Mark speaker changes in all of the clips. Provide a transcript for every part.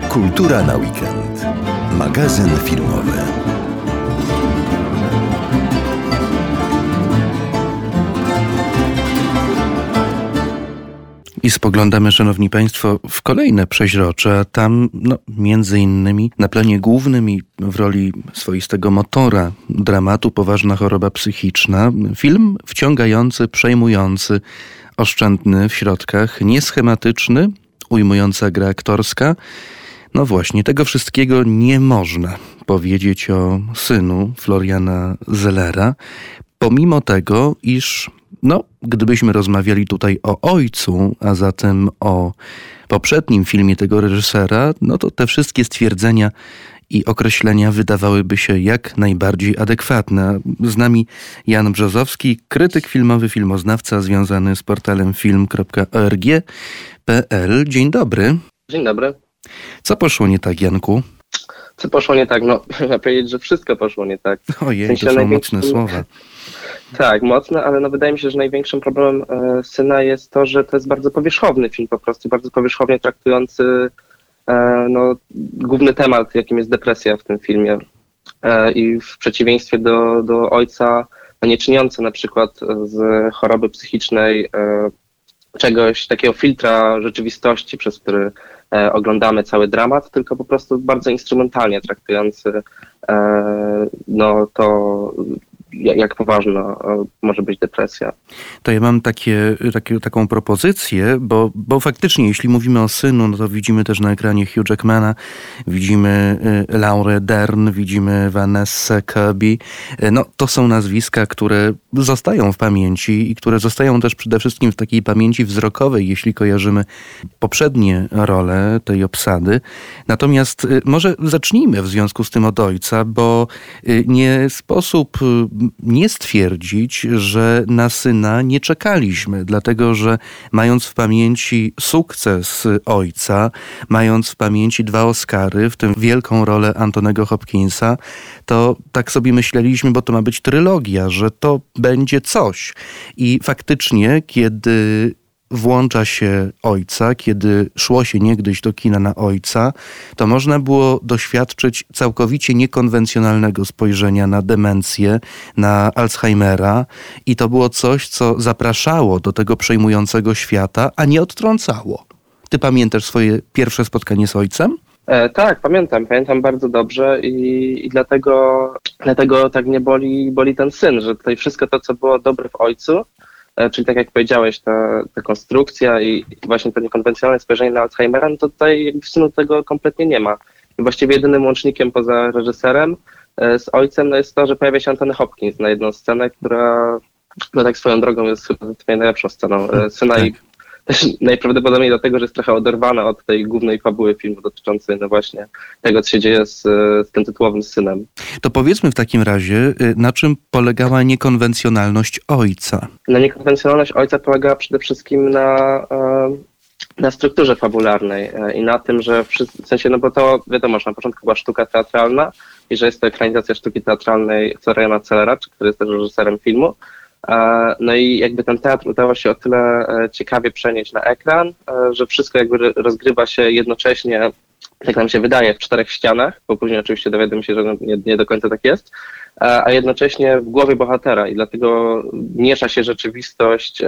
Speaker 1: Kultura na weekend. Magazyn filmowy.
Speaker 2: I spoglądamy, szanowni państwo, w kolejne przeźrocze, a tam między innymi na planie głównym i w roli swoistego motora dramatu Poważna choroba psychiczna, film wciągający, przejmujący, oszczędny w środkach, nieschematyczny, ujmująca gra aktorska. No właśnie, tego wszystkiego nie można powiedzieć o synu Floriana Zellera, pomimo tego, iż gdybyśmy rozmawiali tutaj o ojcu, a zatem o poprzednim filmie tego reżysera, to te wszystkie stwierdzenia i określenia wydawałyby się jak najbardziej adekwatne. Z nami Jan Brzozowski, krytyk filmowy, filmoznawca związany z portalem film.org.pl. Dzień dobry.
Speaker 3: Dzień dobry.
Speaker 2: Co poszło nie tak, Janku?
Speaker 3: Co poszło nie tak? Można powiedzieć, że wszystko poszło nie tak.
Speaker 2: Ojej, to są mocne słowa.
Speaker 3: Tak, mocne, ale wydaje mi się, że największym problemem syna jest to, że to jest bardzo powierzchowny film po prostu, bardzo powierzchownie traktujący główny temat, jakim jest depresja w tym filmie. I w przeciwieństwie do ojca, nie czyniący na przykład z choroby psychicznej czegoś takiego filtra rzeczywistości, przez który oglądamy cały dramat, tylko po prostu bardzo instrumentalnie traktujący to, jak poważna może być depresja.
Speaker 2: To ja mam taką propozycję, bo faktycznie, jeśli mówimy o synu, to widzimy też na ekranie Hugh Jackmana, widzimy Laurę Dern, widzimy Vanessę Kirby. To są nazwiska, które zostają w pamięci i które zostają też przede wszystkim w takiej pamięci wzrokowej, jeśli kojarzymy poprzednie role tej obsady. Natomiast może zacznijmy w związku z tym od ojca, bo nie sposób nie stwierdzić, że na syna nie czekaliśmy, dlatego że mając w pamięci sukces ojca, mając w pamięci 2 Oscary, w tym wielką rolę Antonego Hopkinsa, to tak sobie myśleliśmy, bo to ma być trylogia, że to będzie coś. I faktycznie, kiedy włącza się ojca, kiedy szło się niegdyś do kina na ojca, to można było doświadczyć całkowicie niekonwencjonalnego spojrzenia na demencję, na Alzheimera i to było coś, co zapraszało do tego przejmującego świata, a nie odtrącało. Ty pamiętasz swoje pierwsze spotkanie z ojcem?
Speaker 3: Tak, pamiętam bardzo dobrze i dlatego tak mnie boli ten syn, że tutaj wszystko to, co było dobre w ojcu, czyli tak jak powiedziałeś, ta konstrukcja i właśnie to niekonwencjonalne spojrzenie na Alzheimera, to tutaj w synu tego kompletnie nie ma. I właściwie jedynym łącznikiem poza reżyserem z ojcem jest to, że pojawia się Anthony Hopkins na jedną scenę, która tak swoją drogą jest chyba najlepszą sceną syna
Speaker 2: tak.
Speaker 3: I też najprawdopodobniej dlatego, że jest trochę oderwana od tej głównej fabuły filmu dotyczącej właśnie tego, co się dzieje z tym tytułowym synem.
Speaker 2: To powiedzmy w takim razie, na czym polegała niekonwencjonalność ojca?
Speaker 3: Niekonwencjonalność ojca polegała przede wszystkim na strukturze fabularnej i na tym, że w sensie, bo to wiadomo, że na początku była sztuka teatralna i że jest to ekranizacja sztuki teatralnej Floriana Zellera, który jest też reżyserem filmu. I jakby ten teatr udało się o tyle ciekawie przenieść na ekran, że wszystko jakby rozgrywa się jednocześnie, jak nam się wydaje, w 4 ścianach, bo później oczywiście dowiaduję się, że nie do końca tak jest, a jednocześnie w głowie bohatera i dlatego miesza się rzeczywistość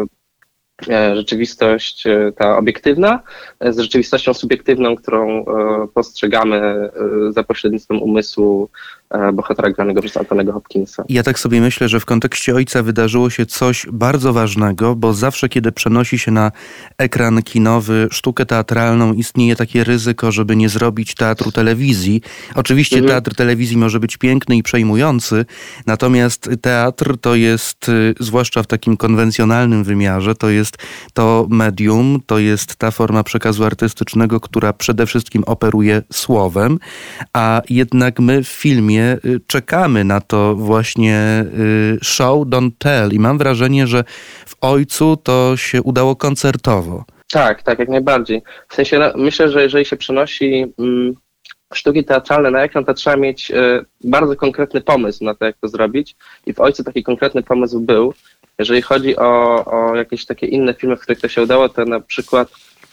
Speaker 3: ta obiektywna z rzeczywistością subiektywną, którą postrzegamy za pośrednictwem umysłu bohatera granego przez Antonego Hopkinsa.
Speaker 2: Ja tak sobie myślę, że w kontekście ojca wydarzyło się coś bardzo ważnego, bo zawsze, kiedy przenosi się na ekran kinowy sztukę teatralną, istnieje takie ryzyko, żeby nie zrobić teatru telewizji. Oczywiście teatr telewizji może być piękny i przejmujący, natomiast teatr to jest, zwłaszcza w takim konwencjonalnym wymiarze, to jest to medium, to jest ta forma przekazu artystycznego, która przede wszystkim operuje słowem, a jednak my w filmie czekamy na to właśnie show, don't tell i mam wrażenie, że w ojcu to się udało koncertowo.
Speaker 3: Tak, jak najbardziej. W sensie myślę, że jeżeli się przenosi sztuki teatralne na ekran, to trzeba mieć bardzo konkretny pomysł na to, jak to zrobić i w ojcu taki konkretny pomysł był. Jeżeli chodzi o jakieś takie inne filmy, w których to się udało, to na przykład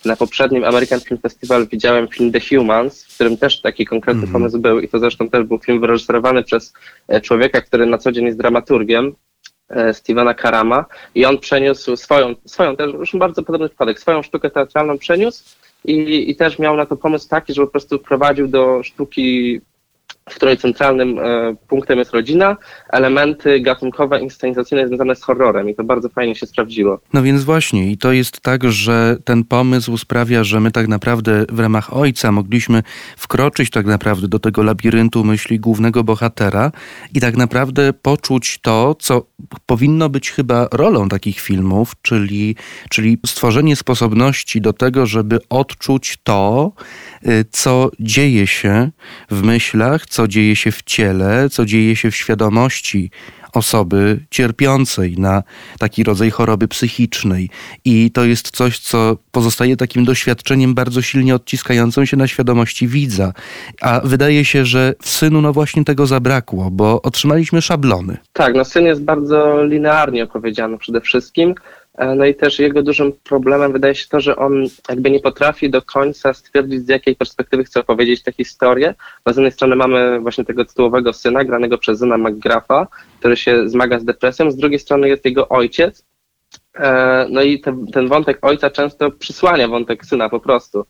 Speaker 3: na poprzednim American Film Festival widziałem film The Humans, w którym też taki konkretny pomysł był i to zresztą też był film wyreżyserowany przez człowieka, który na co dzień jest dramaturgiem, Stevena Carama, i on przeniósł swoją też już bardzo podobny przypadek, swoją sztukę teatralną przeniósł i też miał na to pomysł taki, że po prostu wprowadził do sztuki, w której centralnym punktem jest rodzina, elementy gatunkowe, inscenizacyjne związane z horrorem i to bardzo fajnie się sprawdziło.
Speaker 2: No więc właśnie i to jest tak, że ten pomysł sprawia, że my tak naprawdę w ramach ojca mogliśmy wkroczyć tak naprawdę do tego labiryntu myśli głównego bohatera i tak naprawdę poczuć to, co powinno być chyba rolą takich filmów, czyli stworzenie sposobności do tego, żeby odczuć to, co dzieje się w myślach, co dzieje się w ciele, co dzieje się w świadomości osoby cierpiącej na taki rodzaj choroby psychicznej. I to jest coś, co pozostaje takim doświadczeniem bardzo silnie odciskającym się na świadomości widza. A wydaje się, że w Synu no właśnie tego zabrakło, bo otrzymaliśmy szablony.
Speaker 3: Tak, no Syn jest bardzo linearnie opowiedziany przede wszystkim. No i też jego dużym problemem wydaje się to, że on jakby nie potrafi do końca stwierdzić, z jakiej perspektywy chce opowiedzieć tę historię. Bo z jednej strony mamy właśnie tego tytułowego syna, granego przez Zyna McGraffa, który się zmaga z depresją, z drugiej strony jest jego ojciec. No i ten wątek ojca często przysłania wątek syna po prostu.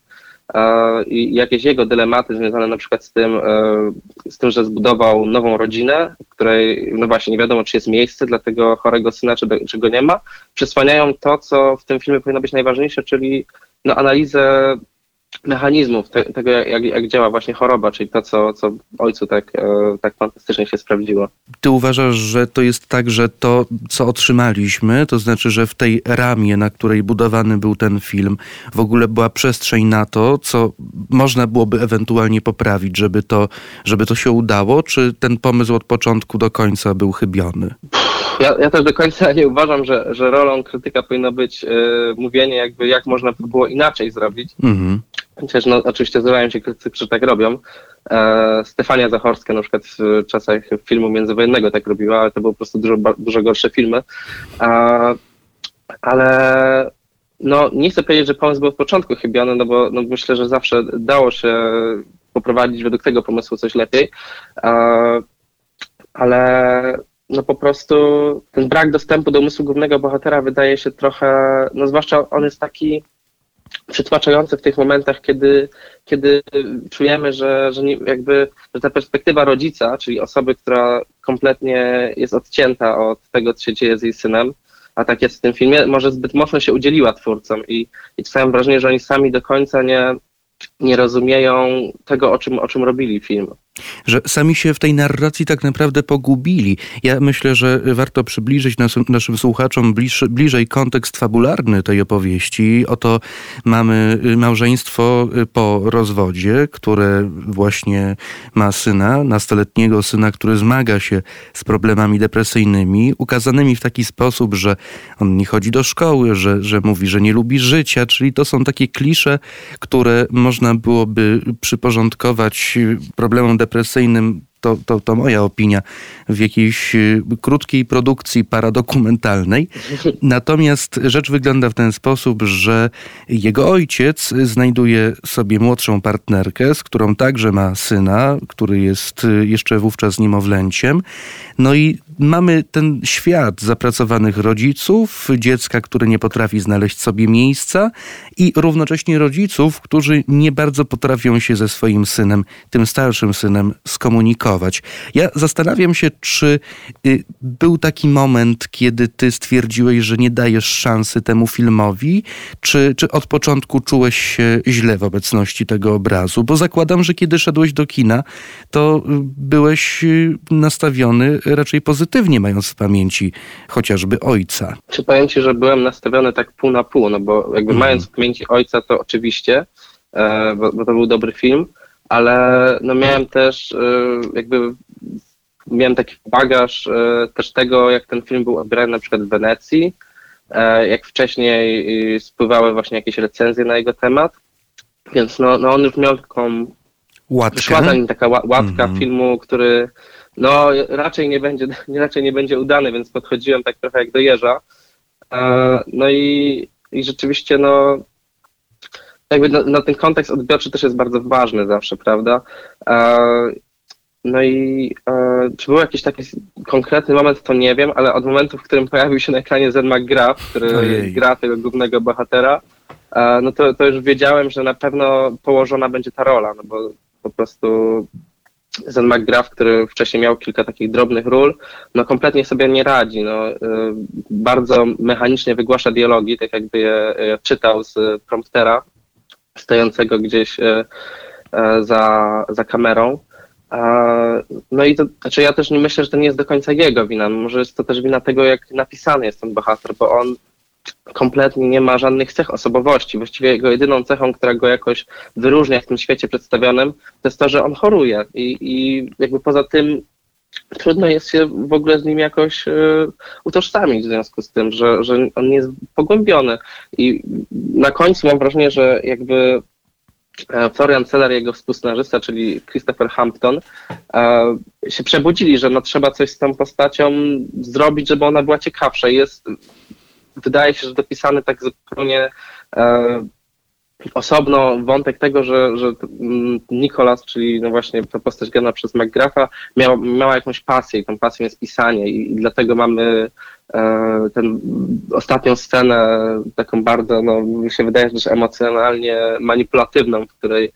Speaker 3: I jakieś jego dylematy związane na przykład z tym, że zbudował nową rodzinę, w której no właśnie nie wiadomo, czy jest miejsce dla tego chorego syna, czy go nie ma, przysłaniają to, co w tym filmie powinno być najważniejsze, czyli no, analizę mechanizmów tego, jak działa właśnie choroba, czyli to, co ojcu tak fantastycznie się sprawdziło.
Speaker 2: Ty uważasz, że to jest tak, że to, co otrzymaliśmy, to znaczy, że w tej ramie, na której budowany był ten film, w ogóle była przestrzeń na to, co można byłoby ewentualnie poprawić, żeby to się udało, czy ten pomysł od początku do końca był chybiony?
Speaker 3: Ja też do końca nie uważam, że rolą krytyka powinno być mówienie jakby, jak można by było inaczej zrobić. Chociaż no, oczywiście zdarzają się krytycy, że tak robią. Stefania Zachorska na przykład w czasach filmu międzywojennego tak robiła, ale to były po prostu dużo gorsze filmy. Ale no, nie chcę powiedzieć, że pomysł był od początku chybiony, no bo no, myślę, że zawsze dało się poprowadzić według tego pomysłu coś lepiej. Ale no po prostu ten brak dostępu do umysłu głównego bohatera wydaje się trochę, no zwłaszcza on jest taki przytłaczający w tych momentach, kiedy czujemy, że ta perspektywa rodzica, czyli osoby, która kompletnie jest odcięta od tego, co się dzieje z jej synem, a tak jest w tym filmie, może zbyt mocno się udzieliła twórcom i czasami mam wrażenie, że oni sami do końca nie rozumieją tego, o czym robili film.
Speaker 2: Że sami się w tej narracji tak naprawdę pogubili. Ja myślę, że warto przybliżyć naszym słuchaczom bliżej kontekst fabularny tej opowieści. Oto mamy małżeństwo po rozwodzie, które właśnie ma syna, nastoletniego syna, który zmaga się z problemami depresyjnymi, ukazanymi w taki sposób, że on nie chodzi do szkoły, że mówi, że nie lubi życia, czyli to są takie klisze, które można byłoby przyporządkować problemom depresyjnym, to moja opinia, w jakiejś krótkiej produkcji paradokumentalnej. Natomiast rzecz wygląda w ten sposób, że jego ojciec znajduje sobie młodszą partnerkę, z którą także ma syna, który jest jeszcze wówczas niemowlęciem. No i mamy ten świat zapracowanych rodziców, dziecka, które nie potrafi znaleźć sobie miejsca i równocześnie rodziców, którzy nie bardzo potrafią się ze swoim synem, tym starszym synem, skomunikować. Ja zastanawiam się, czy był taki moment, kiedy ty stwierdziłeś, że nie dajesz szansy temu filmowi, czy od początku czułeś się źle w obecności tego obrazu? Bo zakładam, że kiedy szedłeś do kina, to byłeś nastawiony raczej pozytywnie, mając w pamięci chociażby ojca.
Speaker 3: Czy powiem ci, że byłem nastawiony tak pół na pół, no bo jakby mając w pamięci ojca, to oczywiście, bo to był dobry film, ale no miałem też miałem taki bagaż też tego, jak ten film był odbierany na przykład w Wenecji, jak wcześniej spływały właśnie jakieś recenzje na jego temat, więc no on już miał taką wyszła na nim taka łatka filmu, który no raczej nie będzie udany, więc podchodziłem tak trochę jak do jeża. No i rzeczywiście no jakby na ten kontekst odbiorczy też jest bardzo ważny zawsze, prawda? No i czy był jakiś taki konkretny moment, to nie wiem, ale od momentu, w którym pojawił się na ekranie Zen McGrath, który gra tego głównego bohatera, no to już wiedziałem, że na pewno położona będzie ta rola, no bo po prostu Zen McGrath, który wcześniej miał kilka takich drobnych ról, no kompletnie sobie nie radzi, no, bardzo mechanicznie wygłasza dialogi, tak jakby je czytał z promptera stojącego gdzieś za kamerą. No i to, znaczy ja też nie myślę, że to nie jest do końca jego wina, może jest to też wina tego, jak napisany jest ten bohater, bo on kompletnie nie ma żadnych cech osobowości. Właściwie jego jedyną cechą, która go jakoś wyróżnia w tym świecie przedstawionym, to jest to, że on choruje i jakby poza tym trudno jest się w ogóle z nim jakoś utożsamić w związku z tym, że on jest pogłębiony. I na końcu mam wrażenie, że jakby Florian Zeller, jego współscenarzysta, czyli Christopher Hampton, się przebudzili, że no trzeba coś z tą postacią zrobić, żeby ona była ciekawsza. Wydaje się, że dopisany tak zupełnie osobno wątek tego, że Nicholas, czyli no właśnie ta postać grana przez McGratha, miała jakąś pasję i tą pasją jest pisanie i dlatego mamy tę ostatnią scenę taką bardzo, no mi się wydaje, że też emocjonalnie manipulatywną, w której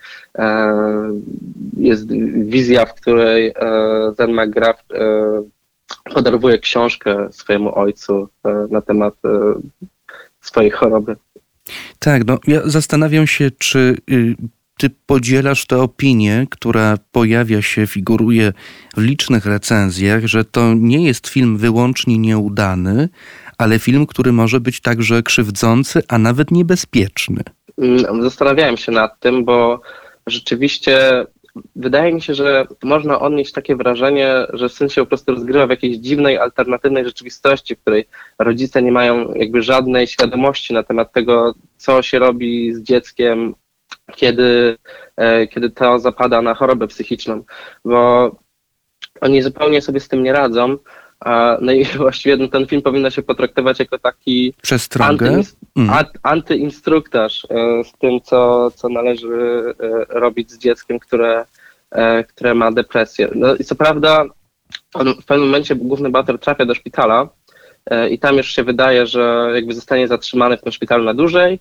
Speaker 3: jest wizja, w której Zen McGrath podarowuje książkę swojemu ojcu na temat swojej choroby.
Speaker 2: Tak, no ja zastanawiam się, czy ty podzielasz tę opinię, która pojawia się, figuruje w licznych recenzjach, że to nie jest film wyłącznie nieudany, ale film, który może być także krzywdzący, a nawet niebezpieczny.
Speaker 3: Zastanawiałem się nad tym, bo rzeczywiście wydaje mi się, że można odnieść takie wrażenie, że syn się po prostu rozgrywa w jakiejś dziwnej, alternatywnej rzeczywistości, w której rodzice nie mają jakby żadnej świadomości na temat tego, co się robi z dzieckiem, kiedy to zapada na chorobę psychiczną, bo oni zupełnie sobie z tym nie radzą. No i właściwie ten film powinno się potraktować jako taki antyinstruktaż z tym, co należy robić z dzieckiem, które ma depresję. No i co prawda on w pewnym momencie główny bohater trafia do szpitala i tam już się wydaje, że jakby zostanie zatrzymany w tym szpitalu na dłużej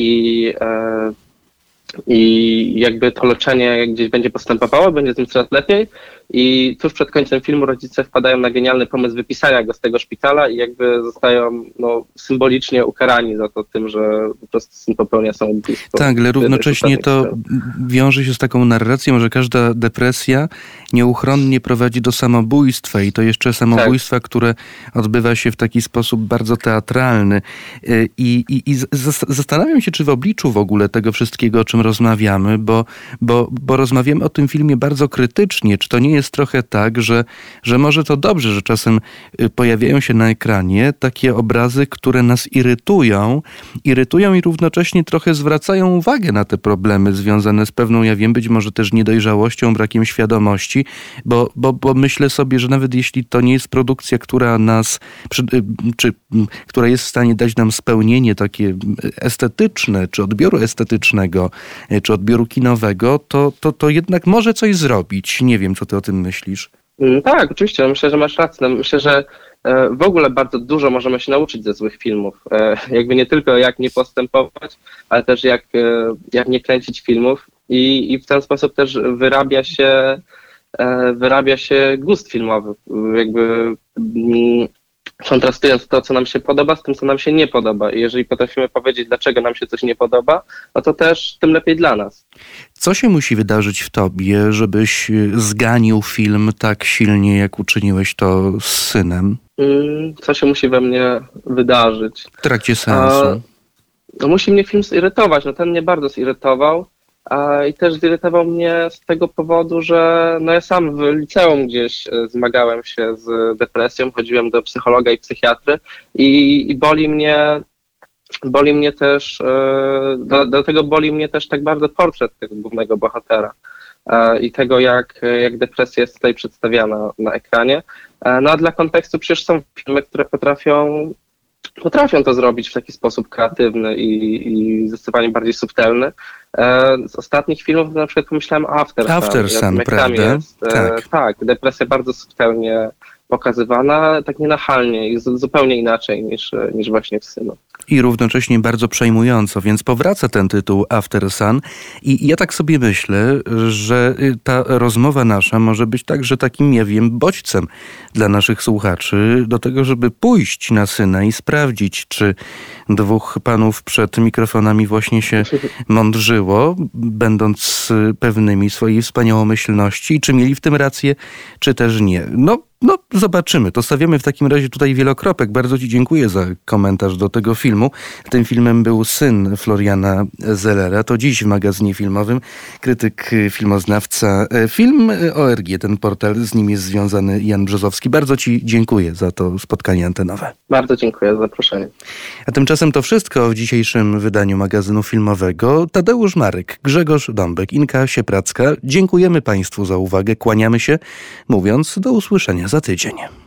Speaker 3: i jakby to leczenie gdzieś będzie postępowało, będzie z nim coraz lepiej i tuż przed końcem filmu rodzice wpadają na genialny pomysł wypisania go z tego szpitala i jakby zostają symbolicznie ukarani za to tym, że po prostu syn popełnia samobójstwo.
Speaker 2: Tak, ale równocześnie to wiąże się z taką narracją, że każda depresja nieuchronnie prowadzi do samobójstwa i to jeszcze samobójstwa, które odbywa się w taki sposób bardzo teatralny. I zastanawiam się, czy w obliczu w ogóle tego wszystkiego, o czym rozmawiamy, bo rozmawiamy o tym filmie bardzo krytycznie, czy to nie jest trochę tak, że może to dobrze, że czasem pojawiają się na ekranie takie obrazy, które nas irytują i równocześnie trochę zwracają uwagę na te problemy związane z pewną, ja wiem, być może też niedojrzałością, brakiem świadomości, bo myślę sobie, że nawet jeśli to nie jest produkcja, która nas, czy która jest w stanie dać nam spełnienie takie estetyczne, czy odbioru estetycznego, czy odbioru kinowego, to jednak może coś zrobić. Nie wiem, co ty o tym myślisz.
Speaker 3: Tak, oczywiście. Myślę, że masz rację. Myślę, że w ogóle bardzo dużo możemy się nauczyć ze złych filmów. Jakby nie tylko jak nie postępować, ale też jak nie kręcić filmów i w ten sposób też wyrabia się gust filmowy. Jakby kontrastując to, co nam się podoba, z tym, co nam się nie podoba. I jeżeli potrafimy powiedzieć, dlaczego nam się coś nie podoba, no to też tym lepiej dla nas.
Speaker 2: Co się musi wydarzyć w tobie, żebyś zganił film tak silnie, jak uczyniłeś to z synem?
Speaker 3: Co się musi we mnie wydarzyć?
Speaker 2: W trakcie seansu.
Speaker 3: Musi mnie film zirytować. No ten mnie bardzo zirytował. I też zirytował mnie z tego powodu, że ja sam w liceum gdzieś zmagałem się z depresją, chodziłem do psychologa i psychiatry i boli mnie też, dlatego boli mnie też tak bardzo portret tego głównego bohatera i tego, jak depresja jest tutaj przedstawiana na ekranie. No a dla kontekstu przecież są filmy, które potrafią potrafią to zrobić w taki sposób kreatywny i zdecydowanie bardziej subtelny. Z ostatnich filmów na przykład pomyślałem
Speaker 2: After Sun, prawda?
Speaker 3: Jest, tak, depresja bardzo subtelnie pokazywana, tak nienachalnie i zupełnie inaczej niż właśnie w Synu.
Speaker 2: I równocześnie bardzo przejmująco, więc powraca ten tytuł After Sun i ja tak sobie myślę, że ta rozmowa nasza może być także takim, ja wiem, bodźcem dla naszych słuchaczy do tego, żeby pójść na Syna i sprawdzić, czy dwóch panów przed mikrofonami właśnie się mądrzyło, będąc pewnymi swojej wspaniałomyślności i czy mieli w tym rację, czy też nie. No, zobaczymy. To stawiamy w takim razie tutaj wielokropek. Bardzo Ci dziękuję za komentarz do tego filmu. Tym filmem był Syn Floriana Zellera. To dziś w magazynie filmowym krytyk, filmoznawca, Film.org, ten portal, z nim jest związany Jan Brzozowski. Bardzo Ci dziękuję za to spotkanie antenowe.
Speaker 3: Bardzo dziękuję za zaproszenie.
Speaker 2: A tymczasem to wszystko w dzisiejszym wydaniu magazynu filmowego. Tadeusz Marek, Grzegorz Dąbek, Inka Siepracka. Dziękujemy Państwu za uwagę. Kłaniamy się, mówiąc do usłyszenia za tydzień.